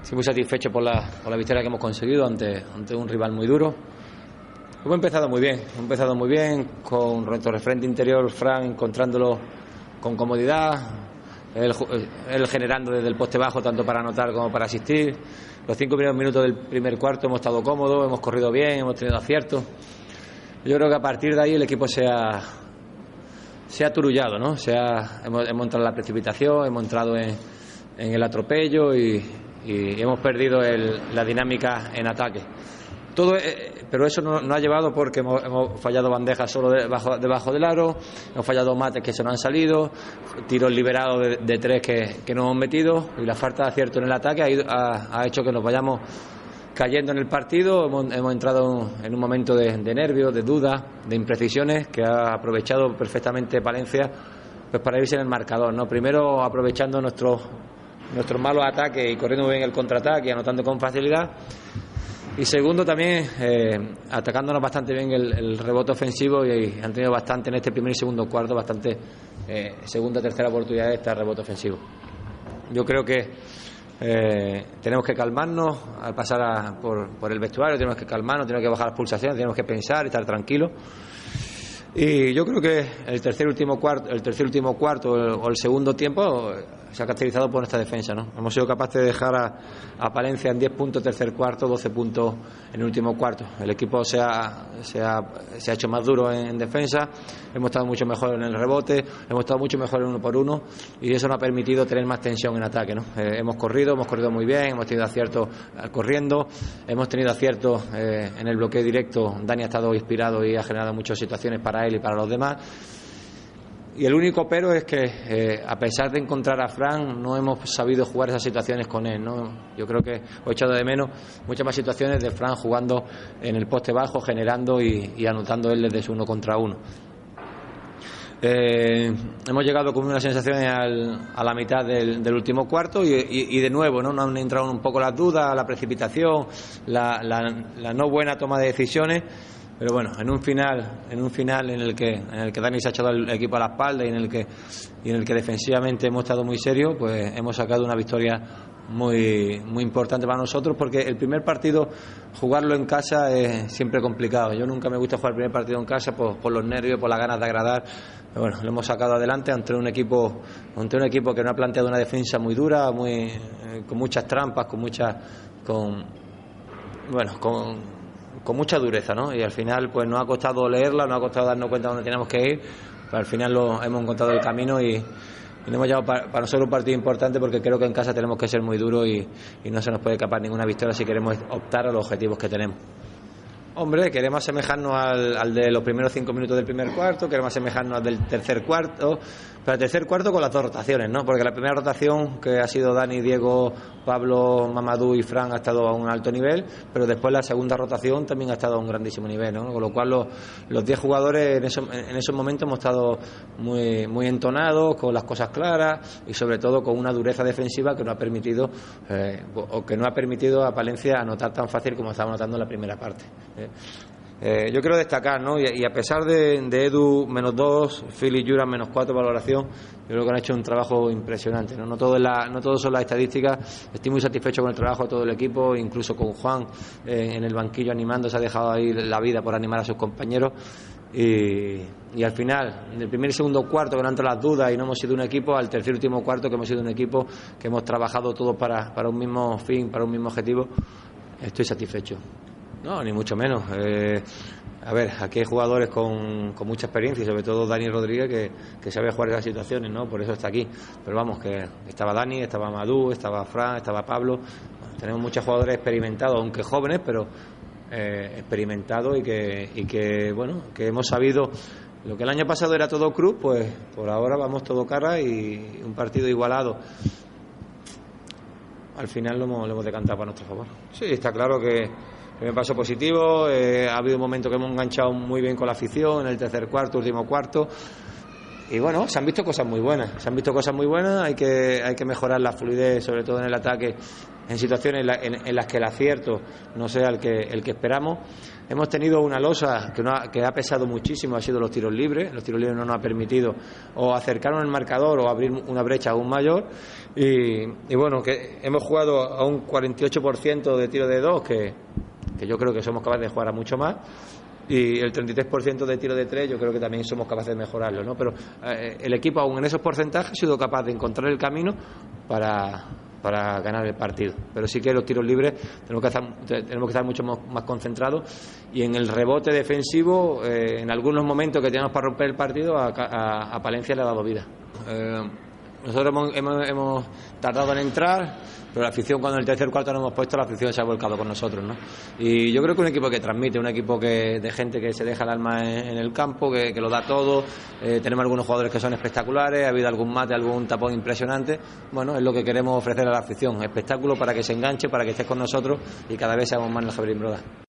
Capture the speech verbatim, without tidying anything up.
Estoy muy satisfecho por la, por la victoria que hemos conseguido ante, ante un rival muy duro. Hemos empezado muy bien, hemos empezado muy bien con nuestro referente interior, Fran, encontrándolo con comodidad, él, él generando desde el poste bajo tanto para anotar como para asistir. Los cinco primeros minutos del primer cuarto hemos estado cómodos, hemos corrido bien, hemos tenido aciertos. Yo creo que a partir de ahí el equipo se ha, se ha aturullado, ¿no? Se ha, hemos, hemos entrado en la precipitación, hemos entrado en, en el atropello y, y hemos perdido el, la dinámica en ataque. Todo, eh, pero eso no, no ha llevado porque hemos, hemos fallado bandejas solo debajo, debajo del aro, hemos fallado mates que se nos han salido, tiros liberados de, de tres que, que no hemos metido, y la falta de acierto en el ataque ha, ido, ha, ha hecho que nos vayamos cayendo en el partido. Hemos, hemos entrado en un momento de, de nervios, de dudas, de imprecisiones que ha aprovechado perfectamente Palencia, pues para irse en el marcador, ¿no? Primero aprovechando nuestros nuestros malos ataques y corriendo bien el contraataque y anotando con facilidad. Y segundo también eh, atacándonos bastante bien el, el rebote ofensivo, y han tenido bastante en este primer y segundo cuarto, bastante eh, segunda, tercera oportunidad de este rebote ofensivo. Yo creo que eh, tenemos que calmarnos al pasar a, por, por el vestuario, tenemos que calmarnos, tenemos que bajar las pulsaciones, tenemos que pensar, estar tranquilos. Y yo creo que el tercer último cuarto, el tercer último cuarto o el segundo tiempo se ha caracterizado por nuestra defensa, ¿no? Hemos sido capaces de dejar a, a Palencia en diez puntos tercer cuarto, doce puntos en el último cuarto. El equipo se ha, se ha, se ha hecho más duro en, en defensa, hemos estado mucho mejor en el rebote, hemos estado mucho mejor en uno por uno, y eso nos ha permitido tener más tensión en ataque, ¿no? Eh, hemos corrido, hemos corrido muy bien, hemos tenido aciertos corriendo, hemos tenido aciertos eh, en el bloqueo directo. Dani ha estado inspirado y ha generado muchas situaciones para él y para los demás. Y el único pero es que eh, a pesar de encontrar a Fran, no hemos sabido jugar esas situaciones con él, ¿no? Yo creo que he echado de menos muchas más situaciones de Fran jugando en el poste bajo, generando y, y anotando él desde su uno contra uno. Eh, hemos llegado con unas sensaciones al, a la mitad del, del último cuarto y, y, y de nuevo, ¿no? Nos han entrado un poco las dudas, la precipitación, la, la, la no buena toma de decisiones. Pero bueno, en un final, en un final en el que en el que Dani se ha echado el equipo a la espalda y en el que y en el que defensivamente hemos estado muy serios, pues hemos sacado una victoria muy muy importante para nosotros, porque el primer partido jugarlo en casa es siempre complicado. Yo nunca me gusta jugar el primer partido en casa por, por los nervios, por las ganas de agradar. Pero bueno, lo hemos sacado adelante ante un equipo ante un equipo que no ha planteado una defensa muy dura, muy eh, con muchas trampas, con muchas con bueno, con con mucha dureza, ¿no? Y al final pues nos ha costado leerla, nos ha costado darnos cuenta de dónde teníamos que ir, pero al final lo hemos encontrado el camino y, y nos hemos llevado para, para nosotros un partido importante, porque creo que en casa tenemos que ser muy duros y, y no se nos puede escapar ninguna victoria si queremos optar a los objetivos que tenemos. Hombre, queremos asemejarnos al, al de los primeros cinco minutos del primer cuarto, queremos asemejarnos al del tercer cuarto, pero el tercer cuarto con las dos rotaciones, ¿no? Porque la primera rotación, que ha sido Dani, Diego, Pablo, Mamadou y Fran, ha estado a un alto nivel, pero después la segunda rotación también ha estado a un grandísimo nivel, ¿no? Con lo cual los, los diez jugadores en, eso, en esos momentos hemos estado muy, muy entonados, con las cosas claras y sobre todo con una dureza defensiva que no ha permitido eh, o que no ha permitido a Palencia anotar tan fácil como estaba anotando en la primera parte. ¿eh? Eh, yo quiero destacar, ¿no? Y, y a pesar de, de Edu menos dos, Phil y Juran menos cuatro valoración, yo creo que han hecho un trabajo impresionante, ¿no? No todo, es la, no todo son las estadísticas. Estoy muy satisfecho con el trabajo de todo el equipo, incluso con Juan eh, en el banquillo animando, se ha dejado ahí la vida por animar a sus compañeros. Y, y al final, en el primer y segundo cuarto, que no han entrado las dudas y no hemos sido un equipo, al tercer y último cuarto, que hemos sido un equipo que hemos trabajado todos para, para un mismo fin, para un mismo objetivo, estoy satisfecho. No, ni mucho menos. Eh, a ver, aquí hay jugadores con, con mucha experiencia, y sobre todo Dani Rodríguez, que, que sabe jugar esas situaciones, ¿no? Por eso está aquí. Pero vamos, que estaba Dani, estaba Madú, estaba Fran, estaba Pablo. Bueno, tenemos muchos jugadores experimentados, aunque jóvenes, pero eh, experimentados y que, y que, bueno, que hemos sabido. Lo que el año pasado era todo cruz, pues por ahora vamos todo cara y un partido igualado. Al final lo hemos, lo hemos decantado para nuestro favor. Sí, está claro que me pasó positivo, eh, ha habido un momento que hemos enganchado muy bien con la afición en el tercer cuarto, último cuarto, y bueno, se han visto cosas muy buenas, se han visto cosas muy buenas, hay que, hay que mejorar la fluidez, sobre todo en el ataque, en situaciones en, la, en, en las que el acierto no sea el que, el que esperamos. Hemos tenido una losa que, no ha, que ha pesado muchísimo, ha sido los tiros libres. Los tiros libres no nos ha permitido o acercarnos al marcador o abrir una brecha aún mayor. Y, y bueno, que hemos jugado a un cuarenta y ocho por ciento de tiro de dos, que, que yo creo que somos capaces de jugar a mucho más. Y el treinta y tres por ciento de tiro de tres yo creo que también somos capaces de mejorarlo, ¿no? Pero eh, el equipo aún en esos porcentajes ha sido capaz de encontrar el camino para, para ganar el partido. Pero sí que los tiros libres tenemos que estar, tenemos que estar mucho más, más concentrados, y en el rebote defensivo eh, en algunos momentos que teníamos para romper el partido a, a, a Palencia le ha dado vida. eh, Nosotros hemos, hemos, hemos tardado en entrar, pero la afición, cuando en el tercer cuarto nos hemos puesto, la afición se ha volcado con nosotros, ¿no? Y yo creo que un equipo que transmite, un equipo que de gente que se deja el alma en, en el campo, que, que lo da todo. Eh, tenemos algunos jugadores que son espectaculares, ha habido algún mate, algún tapón impresionante. Bueno, es lo que queremos ofrecer a la afición, espectáculo para que se enganche, para que estés con nosotros y cada vez seamos más en el Javelin Broda.